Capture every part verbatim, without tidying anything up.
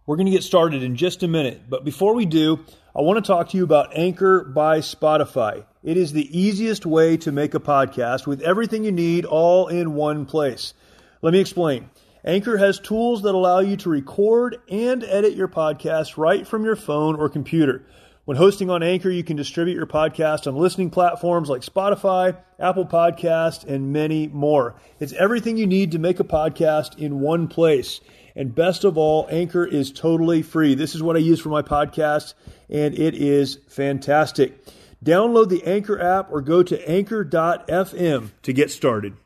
We're going to get started in just a minute, but before we do, I want to talk to you about Anchor by Spotify. It is the easiest way to make a podcast with everything you need all in one place. Let me explain. Anchor has tools that allow you to record and edit your podcast right from your phone or computer. When hosting on Anchor, you can distribute your podcast on listening platforms like Spotify, Apple Podcasts, and many more. It's everything you need to make a podcast in one place. And best of all, Anchor is totally free. This is what I use for my podcast, and it is fantastic. Download the Anchor app or go to anchor dot f m to get started.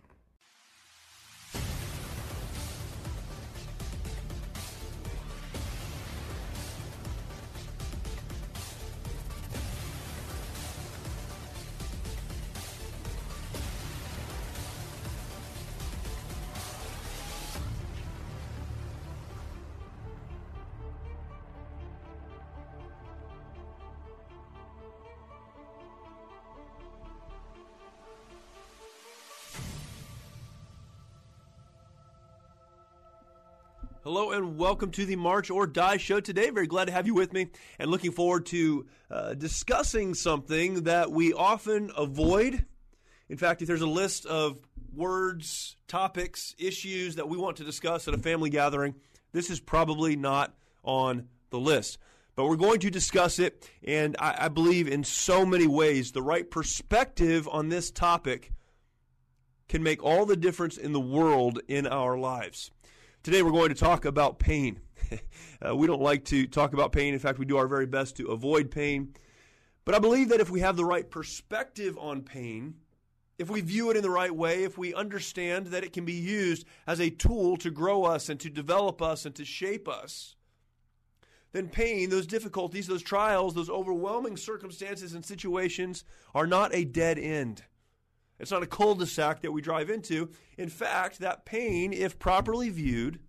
Hello and welcome to the March or Die Show today. Very glad to have you with me and looking forward to uh, discussing something that we often avoid. In fact, if there's a list of words, topics, issues that we want to discuss at a family gathering, this is probably not on the list. But we're going to discuss it, and I, I believe in so many ways the right perspective on this topic can make all the difference in the world in our lives. Today we're going to talk about pain. uh, we don't like to talk about pain. In fact, we do our very best to avoid pain. But I believe that if we have the right perspective on pain, if we view it in the right way, if we understand that it can be used as a tool to grow us and to develop us and to shape us, then pain, those difficulties, those trials, those overwhelming circumstances and situations are not a dead end. It's not a cul-de-sac that we drive into. In fact, that pain, if properly viewed,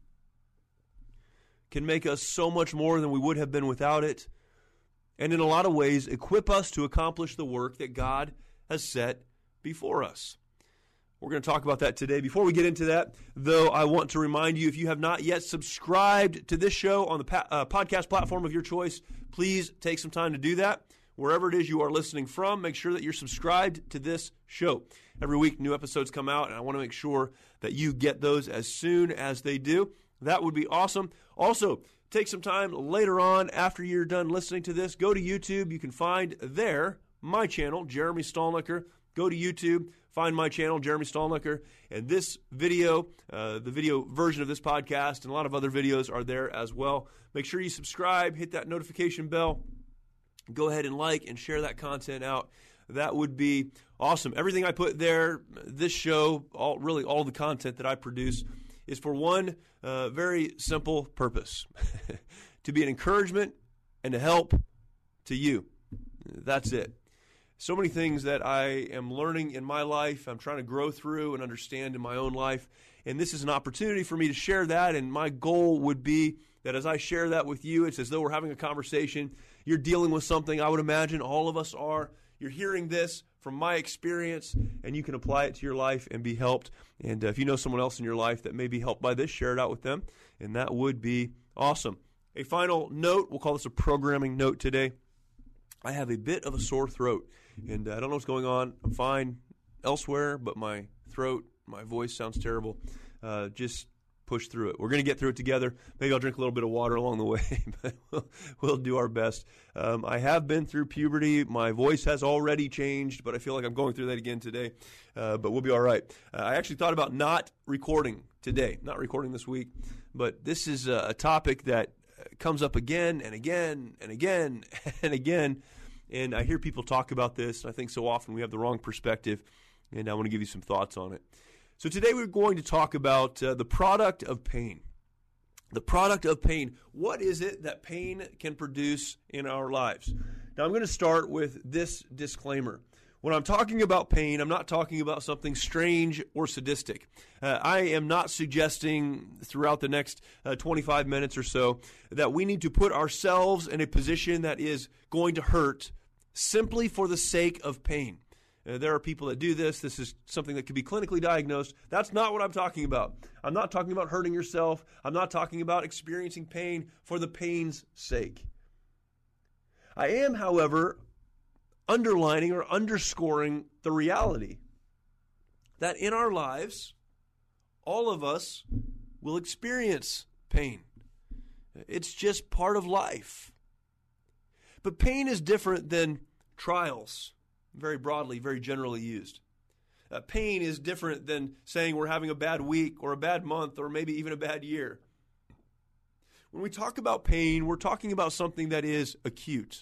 can make us so much more than we would have been without it, and in a lot of ways equip us to accomplish the work that God has set before us. We're going to talk about that today. Before we get into that, though, I want to remind you, if you have not yet subscribed to this show on the pa- uh, podcast platform of your choice, please take some time to do that. Wherever it is you are listening from, make sure that you're subscribed to this show. Every week, new episodes come out, and I want to make sure that you get those as soon as they do. That would be awesome. Also, take some time later on after you're done listening to this. Go to YouTube. You can find there my channel, Jeremy Stalnecker. Go to YouTube, find my channel, Jeremy Stalnecker, and this video, uh, the video version of this podcast, and a lot of other videos are there as well. Make sure you subscribe, hit that notification bell. Go ahead and like and share that content out. That would be awesome. Everything I put there, this show, all really all the content that I produce is for one uh, very simple purpose, to be an encouragement and to help to you. That's it. So many things that I am learning in my life, I'm trying to grow through and understand in my own life, and this is an opportunity for me to share that, and my goal would be that as I share that with you, it's as though we're having a conversation. You're dealing with something, I would imagine all of us are. You're hearing this from my experience, and you can apply it to your life and be helped. And uh, if you know someone else in your life that may be helped by this, share it out with them, and that would be awesome. A final note, we'll call this a programming note today. I have a bit of a sore throat, and uh, I don't know what's going on. I'm fine elsewhere, but my throat, my voice sounds terrible. Uh, just push through it. We're going to get through it together. Maybe I'll drink a little bit of water along the way, but we'll, we'll do our best. Um, I have been through puberty. My voice has already changed, but I feel like I'm going through that again today, uh, but we'll be all right. Uh, I actually thought about not recording today, not recording this week, but this is a, a topic that comes up again and again and again and again, and I hear people talk about this, and I think so often we have the wrong perspective, and I want to give you some thoughts on it. So today we're going to talk about uh, the product of pain. The product of pain. What is it that pain can produce in our lives? Now I'm going to start with this disclaimer. When I'm talking about pain, I'm not talking about something strange or sadistic. Uh, I am not suggesting throughout the next uh, twenty-five minutes or so that we need to put ourselves in a position that is going to hurt simply for the sake of pain. Uh, there are people that do this. This is something that could be clinically diagnosed. That's not what I'm talking about. I'm not talking about hurting yourself. I'm not talking about experiencing pain for the pain's sake. I am, however, underlining or underscoring the reality that in our lives, all of us will experience pain. It's just part of life. But pain is different than trials, very broadly, very generally used. Uh, pain is different than saying we're having a bad week or a bad month or maybe even a bad year. When we talk about pain, we're talking about something that is acute.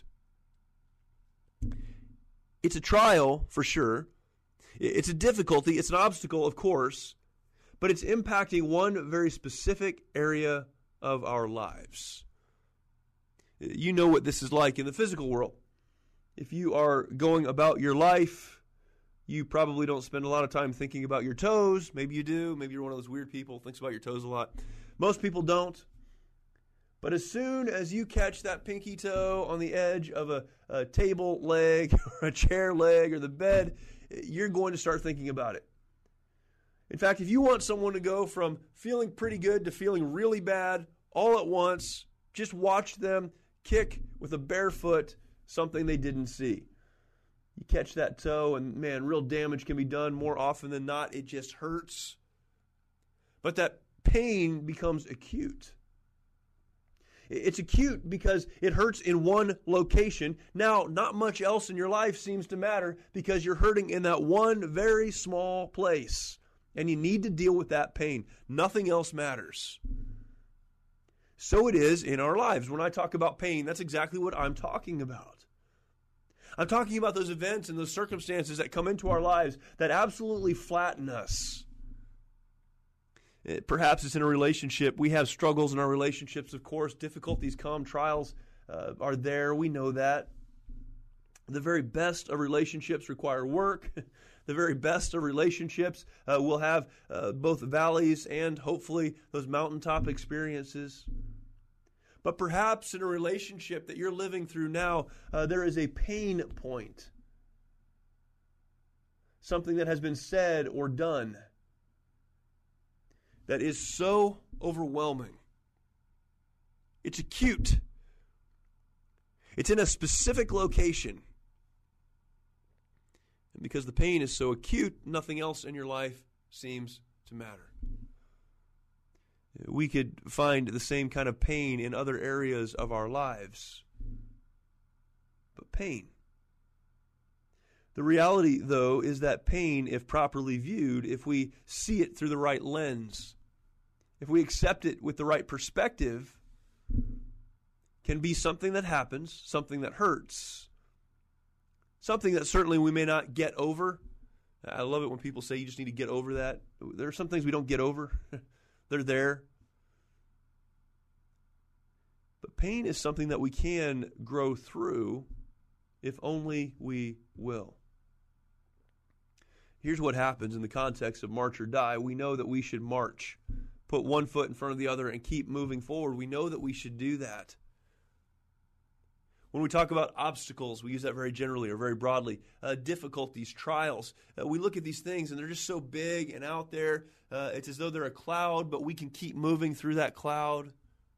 It's a trial, for sure. It's a difficulty. It's an obstacle, of course. But it's impacting one very specific area of our lives. You know what this is like in the physical world. If you are going about your life, you probably don't spend a lot of time thinking about your toes. Maybe you do. Maybe you're one of those weird people who thinks about your toes a lot. Most people don't. But as soon as you catch that pinky toe on the edge of a, a table leg or a chair leg or the bed, you're going to start thinking about it. In fact, if you want someone to go from feeling pretty good to feeling really bad all at once, just watch them kick with a bare foot something they didn't see. You catch that toe and, man, real damage can be done. More often than not, it just hurts. But that pain becomes acute. It's acute because it hurts in one location. Now, not much else in your life seems to matter because you're hurting in that one very small place. And you need to deal with that pain. Nothing else matters. So it is in our lives. When I talk about pain, that's exactly what I'm talking about. I'm talking about those events and those circumstances that come into our lives that absolutely flatten us. Perhaps it's in a relationship. We have struggles in our relationships, of course. Difficulties come, trials uh, are there. We know that. The very best of relationships require work. The very best of relationships uh, will have uh, both valleys and hopefully those mountaintop experiences. But perhaps in a relationship that you're living through now, uh, there is a pain point. Something that has been said or done that is so overwhelming. It's acute. It's in a specific location. And because the pain is so acute, nothing else in your life seems to matter. We could find the same kind of pain in other areas of our lives. But pain. The reality, though, is that pain, if properly viewed, if we see it through the right lens, if we accept it with the right perspective, can be something that happens, something that hurts, something that certainly we may not get over. I love it when people say you just need to get over that. There are some things we don't get over. They're there. But pain is something that we can grow through if only we will. Here's what happens in the context of march or die. We know that we should march. Put one foot in front of the other and keep moving forward. We know that we should do that. When we talk about obstacles, we use that very generally or very broadly. Uh, difficulties, trials. Uh, we look at these things and they're just so big and out there. Uh, it's as though they're a cloud, but we can keep moving through that cloud.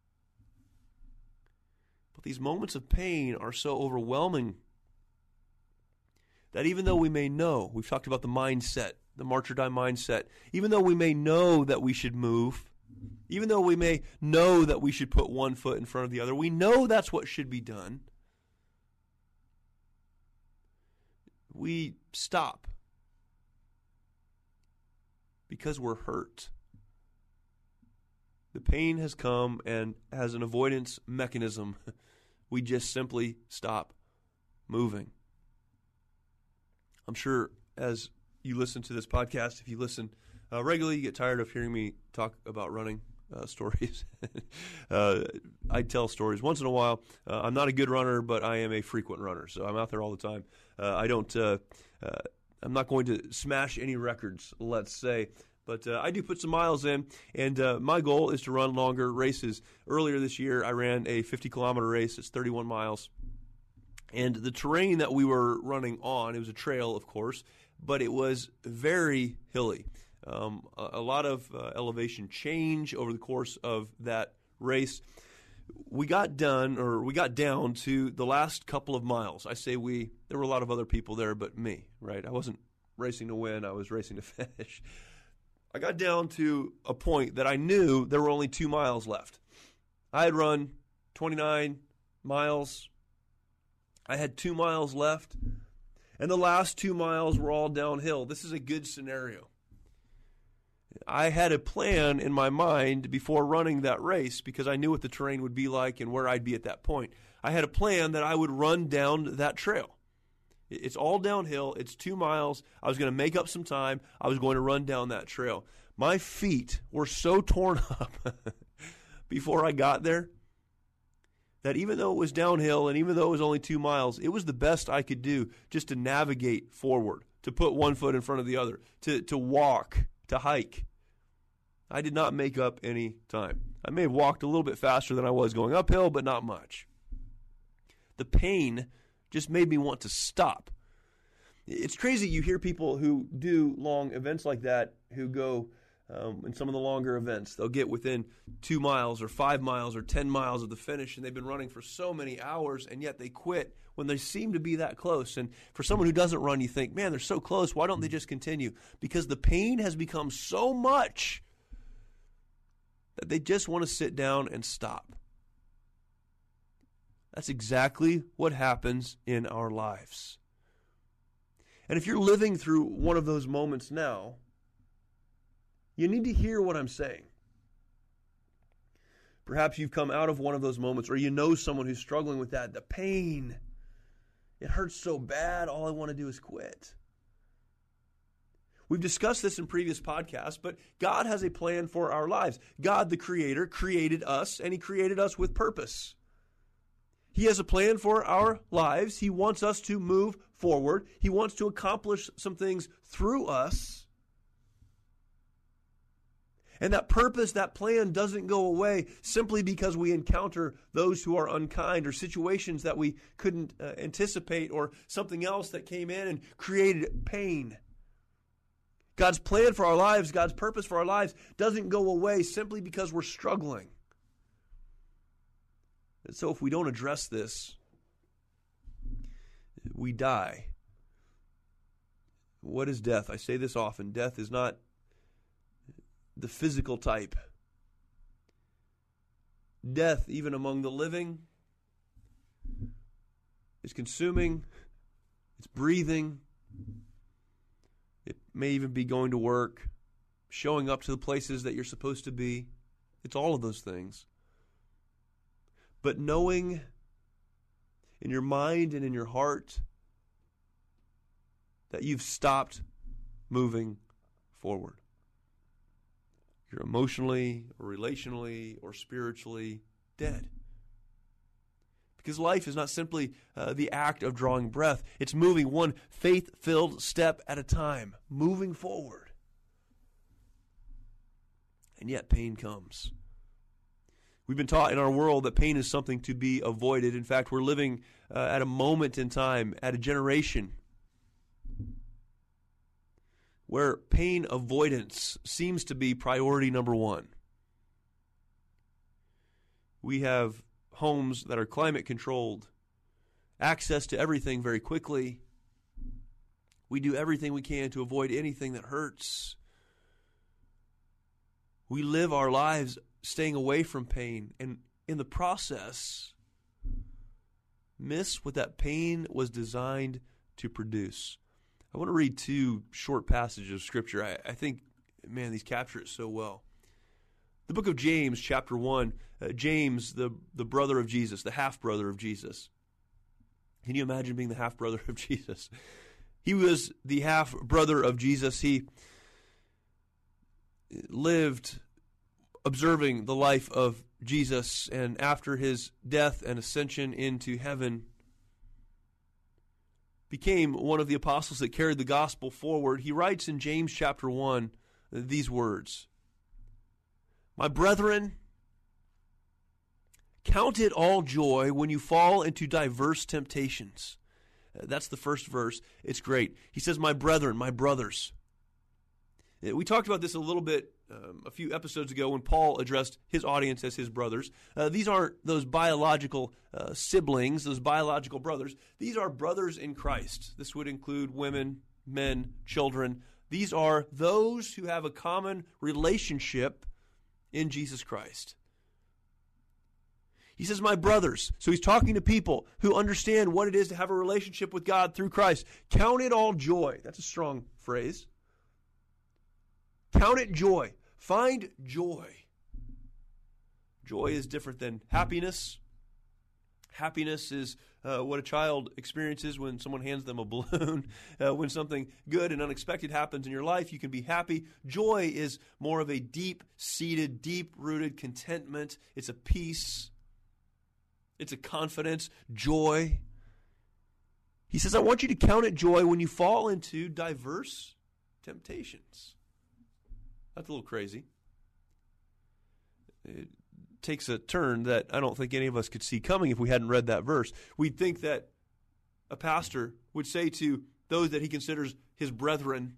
But these moments of pain are so overwhelming that even though we may know, we've talked about the mindset, the march or die mindset, even though we may know that we should move, even though we may know that we should put one foot in front of the other, we know that's what should be done, we stop because we're hurt. The pain has come, and as an avoidance mechanism, we just simply stop moving. I'm sure as you listen to this podcast, if you listen uh, regularly, you get tired of hearing me talk about running uh, stories. uh, I tell stories once in a while. Uh, I'm not a good runner, but I am a frequent runner, so I'm out there all the time. Uh, I don't. Uh, uh, I'm not going to smash any records, let's say, but uh, I do put some miles in, and uh, my goal is to run longer races. Earlier this year, I ran a fifty kilometer race. It's thirty-one miles. And the terrain that we were running on, it was a trail, of course, but it was very hilly. Um, a, a lot of uh, elevation change over the course of that race. We got done, or we got down to the last couple of miles. I say we, there were a lot of other people there but me, right? I wasn't racing to win, I was racing to finish. I got down to a point that I knew there were only two miles left. I had run twenty-nine miles. I had two miles left, and the last two miles were all downhill. This is a good scenario. I had a plan in my mind before running that race because I knew what the terrain would be like and where I'd be at that point. I had a plan that I would run down that trail. It's all downhill. It's two miles. I was going to make up some time. I was going to run down that trail. My feet were so torn up before I got there that even though it was downhill and even though it was only two miles, it was the best I could do just to navigate forward, to put one foot in front of the other, to, to walk, to hike. I did not make up any time. I may have walked a little bit faster than I was going uphill, but not much. The pain just made me want to stop. It's crazy. You hear people who do long events like that who go um, in some of the longer events. They'll get within two miles or five miles or ten miles of the finish, and they've been running for so many hours, and yet they quit when they seem to be that close. And for someone who doesn't run, you think, man, they're so close. Why don't they just continue? Because the pain has become so much that they just want to sit down and stop. That's exactly what happens in our lives. And if you're living through one of those moments now, you need to hear what I'm saying. Perhaps you've come out of one of those moments, or you know someone who's struggling with that. The pain, it hurts so bad, all I want to do is quit. We've discussed this in previous podcasts, but God has a plan for our lives. God, the Creator, created us, and He created us with purpose. He has a plan for our lives. He wants us to move forward. He wants to accomplish some things through us. And that purpose, that plan doesn't go away simply because we encounter those who are unkind or situations that we couldn't uh, anticipate or something else that came in and created pain. God's plan for our lives, God's purpose for our lives doesn't go away simply because we're struggling. And so if we don't address this, we die. What is death? I say this often. Death is not the physical type. Death, even among the living, is consuming, it's breathing, it may even be going to work, showing up to the places that you're supposed to be. It's all of those things. But knowing in your mind and in your heart that you've stopped moving forward. You're emotionally or relationally or spiritually dead. Because life is not simply uh, the act of drawing breath. It's moving one faith-filled step at a time, moving forward. And yet pain comes. We've been taught in our world that pain is something to be avoided. In fact, we're living uh, at a moment in time, at a generation where pain avoidance seems to be priority number one. We have homes that are climate controlled, access to everything very quickly. We do everything we can to avoid anything that hurts. We live our lives staying away from pain, and in the process, miss what that pain was designed to produce. I want to read two short passages of Scripture. I, I think, man, these capture it so well. The book of James, chapter one, uh, James, the, the brother of Jesus, the half-brother of Jesus. Can you imagine being the half-brother of Jesus? He was the half-brother of Jesus. He lived observing the life of Jesus, and after his death and ascension into heaven, became one of the apostles that carried the gospel forward. He writes in James chapter one these words, "My brethren, Count it all joy when you fall into diverse temptations. Uh, that's the first verse. It's great. He says, my brethren, my brothers. Uh, We talked about this a little bit um, a few episodes ago when Paul addressed his audience as his brothers. Uh, these aren't those biological uh, siblings, those biological brothers. These are brothers in Christ. This would include women, men, children. These are those who have a common relationship in Jesus Christ. He says, my brothers. So he's talking to people who understand what it is to have a relationship with God through Christ. Count it all joy. That's a strong phrase. Count it joy. Find joy. Joy is different than happiness. Happiness is uh, what a child experiences when someone hands them a balloon. Uh, when something good and unexpected happens in your life, you can be happy. Joy is more of a deep-seated, deep-rooted contentment. It's a peace. It's a confidence, joy. He says, I want you to count it joy when you fall into diverse temptations. That's a little crazy. It takes a turn that I don't think any of us could see coming if we hadn't read that verse. We'd think that a pastor would say to those that he considers his brethren,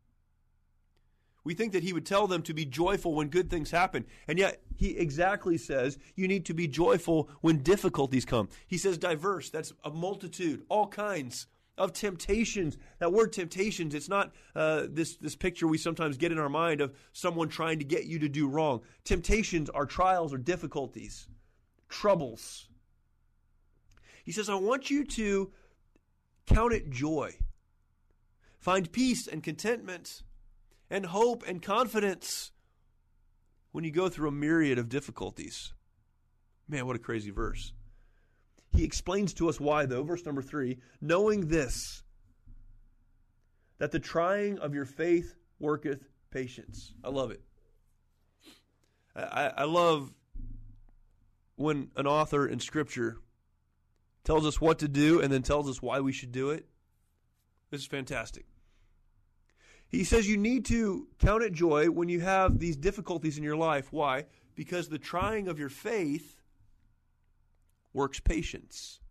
we think that he would tell them to be joyful when good things happen. And yet he exactly says you need to be joyful when difficulties come. He says diverse. That's a multitude, all kinds of temptations. That word temptations, it's not uh, this, this picture we sometimes get in our mind of someone trying to get you to do wrong. Temptations are trials or difficulties, troubles. He says, I want you to count it joy. Find peace and contentment and hope and confidence when you go through a myriad of difficulties. Man, what a crazy verse. He explains to us why, though. Verse number three, knowing this, that the trying of your faith worketh patience. I love it. I, I love when an author in Scripture tells us what to do and then tells us why we should do it. This is fantastic. He says you need to count it joy when you have these difficulties in your life. Why? Because the trying of your faith works patience.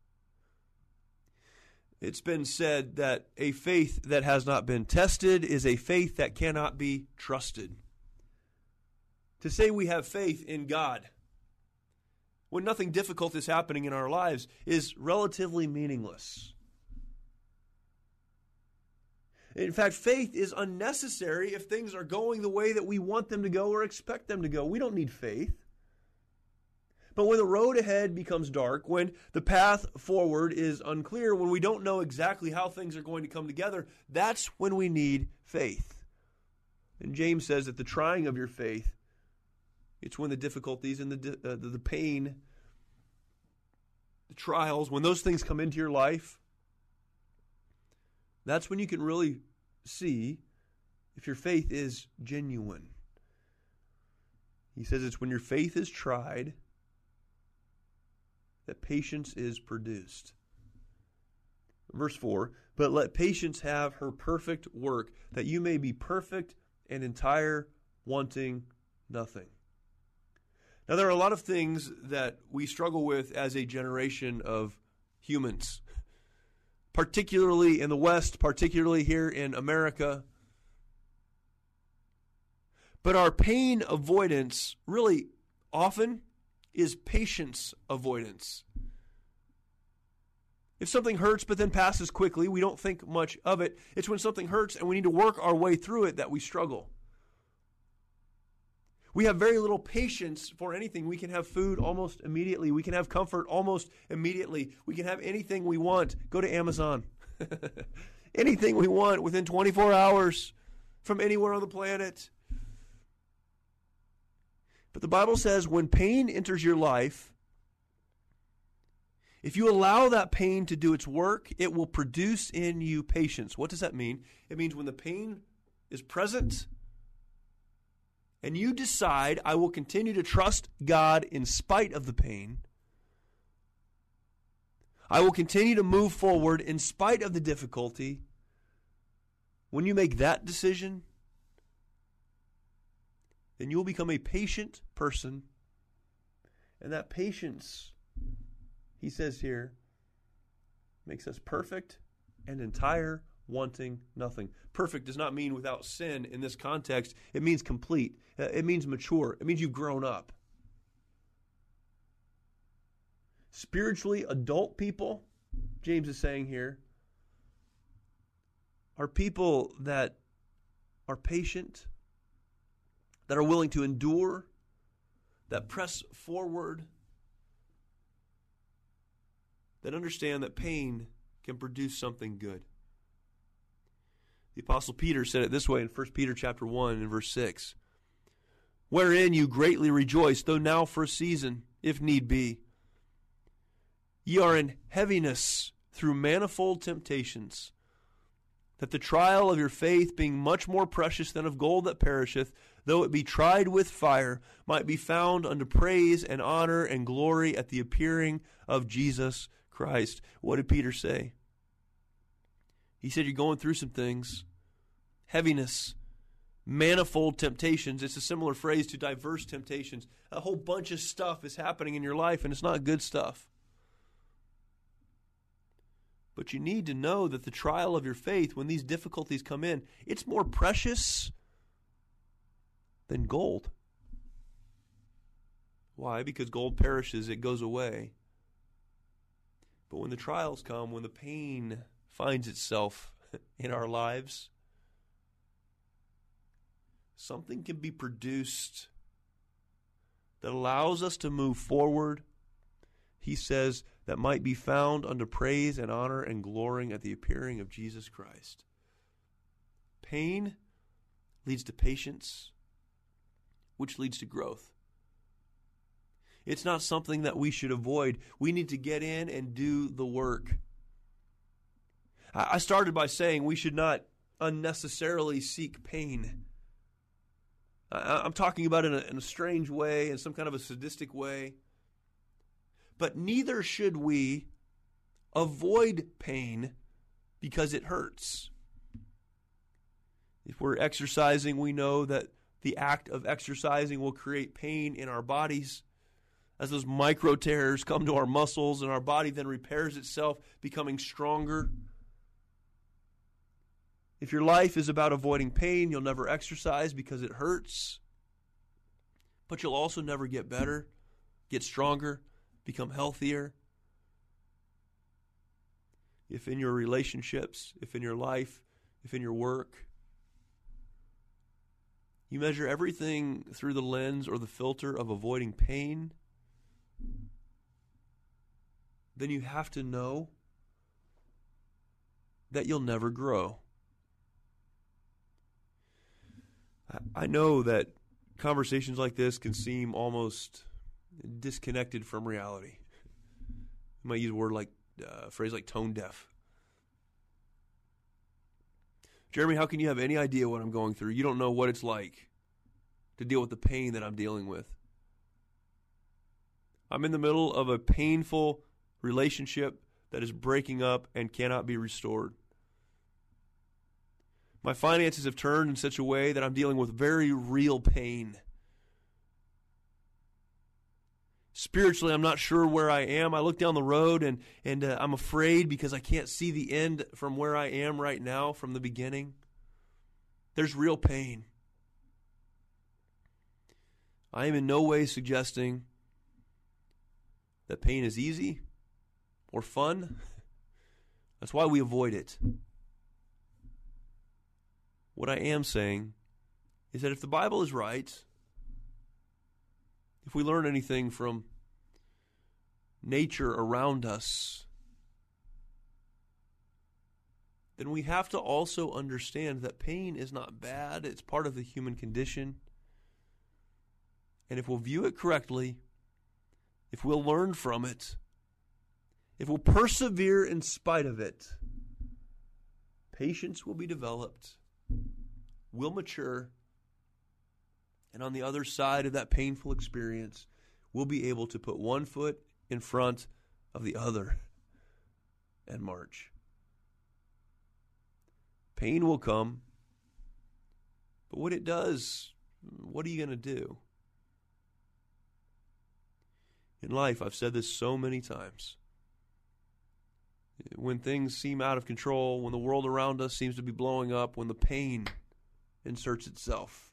It's been said that a faith that has not been tested is a faith that cannot be trusted. To say we have faith in God when nothing difficult is happening in our lives is relatively meaningless. In fact, faith is unnecessary if things are going the way that we want them to go or expect them to go. We don't need faith. But when the road ahead becomes dark, when the path forward is unclear, when we don't know exactly how things are going to come together, that's when we need faith. And James says that the trying of your faith, it's when the difficulties and the, uh, the, the pain, the trials, when those things come into your life, that's when you can really see if your faith is genuine. He says it's when your faith is tried that patience is produced. Verse four, but let patience have her perfect work, that you may be perfect and entire, wanting nothing. Now, there are a lot of things that we struggle with as a generation of humans, particularly in the West, particularly here in America. But our pain avoidance really often is patience avoidance. If something hurts but then passes quickly, we don't think much of it. It's when something hurts and we need to work our way through it that we struggle. We have very little patience for anything. We can have food almost immediately. We can have comfort almost immediately. We can have anything we want. Go to Amazon. Anything we want within twenty-four hours from anywhere on the planet. But the Bible says when pain enters your life, if you allow that pain to do its work, it will produce in you patience. What does that mean? It means when the pain is present, and you decide, I will continue to trust God in spite of the pain. I will continue to move forward in spite of the difficulty. When you make that decision, then you will become a patient person, And that patience, he says here, makes us perfect and entire, wanting nothing. Perfect does not mean without sin in this context. It means complete. It means mature. It means you've grown up. Spiritually adult people, James is saying here, are people that are patient, that are willing to endure, that press forward, that understand that pain can produce something good. The Apostle Peter said it this way in First Peter chapter one and verse six. Wherein you greatly rejoice, though now for a season, if need be, ye are in heaviness through manifold temptations, that the trial of your faith, being much more precious than of gold that perisheth, though it be tried with fire, might be found unto praise and honor and glory at the appearing of Jesus Christ. What did Peter say? He said you're going through some things. Heaviness, manifold temptations. It's a similar phrase to diverse temptations. A whole bunch of stuff is happening in your life, and it's not good stuff. But you need to know that the trial of your faith, when these difficulties come in, it's more precious than gold. Why? Because gold perishes, it goes away. But when the trials come, when the pain finds itself in our lives, something can be produced that allows us to move forward. He says that might be found unto praise and honor and glorying at the appearing of Jesus Christ. Pain leads to patience, which leads to growth. It's not something that we should avoid. We need to get in and do the work. I started by saying we should not unnecessarily seek pain. I'm talking about it in a, in a strange way, in some kind of a sadistic way. But neither should we avoid pain because it hurts. If we're exercising, we know that the act of exercising will create pain in our bodies. As those micro tears come to our muscles and our body then repairs itself, becoming stronger. If your life is about avoiding pain, you'll never exercise because it hurts. But you'll also never get better, get stronger, become healthier. If in your relationships, if in your life, if in your work, you measure everything through the lens or the filter of avoiding pain, then you have to know that you'll never grow. I know that conversations like this can seem almost disconnected from reality. You might use a word like, uh, a phrase like tone deaf. Jeremy, how can you have any idea what I'm going through? You don't know what it's like to deal with the pain that I'm dealing with. I'm in the middle of a painful relationship that is breaking up and cannot be restored. My finances have turned in such a way that I'm dealing with very real pain. Spiritually, I'm not sure where I am. I look down the road and, and uh, I'm afraid because I can't see the end from where I am right now from the beginning. There's real pain. I am in no way suggesting that pain is easy or fun. That's why we avoid it. What I am saying is that if the Bible is right, if we learn anything from nature around us, then we have to also understand that pain is not bad. It's part of the human condition. And if we'll view it correctly, if we'll learn from it, if we'll persevere in spite of it, patience will be developed, will mature, and on the other side of that painful experience, we'll be able to put one foot in front of the other and march. Pain will come, but when it does, what are you going to do? in life. I've said this so many times. When things seem out of control, when the world around us seems to be blowing up, when the pain inserts itself,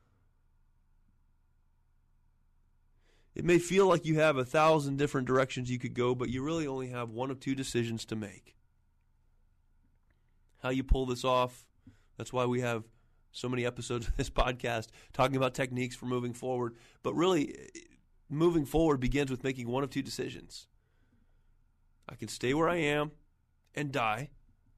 it may feel like you have a thousand different directions you could go, but you really only have one of two decisions to make. How you pull this off. That's why we have so many episodes of this podcast talking about techniques for moving forward. But really, moving forward begins with making one of two decisions. I can stay where I am and die,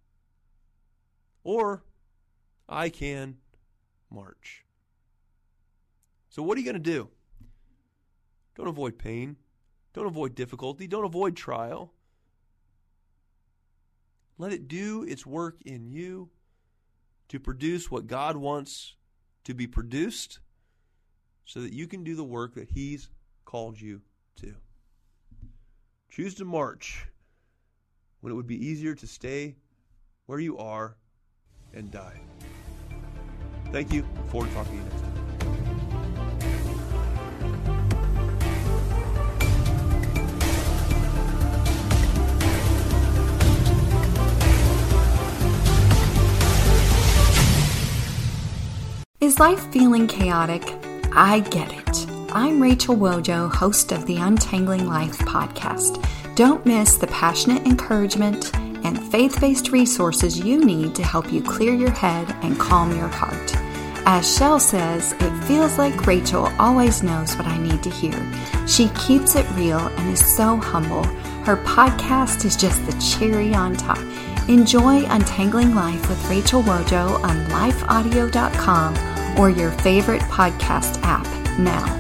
or I can march. So what are you going to do? Don't avoid pain. Don't avoid difficulty. Don't avoid trial. Let it do its work in you to produce what God wants to be produced so that you can do the work that He's called you to. Choose to march when it would be easier to stay where you are and die. Thank you. Look forward to talking to you next time. Is life feeling chaotic? I get it. I'm Rachel Wojo, host of the Untangling Life podcast. Don't miss the passionate encouragement and faith-based resources you need to help you clear your head and calm your heart. As Shell says, it feels like Rachel always knows what I need to hear. She keeps it real and is so humble. Her podcast is just the cherry on top. Enjoy Untangling Life with Rachel Wojo on life audio dot com or your favorite podcast app now.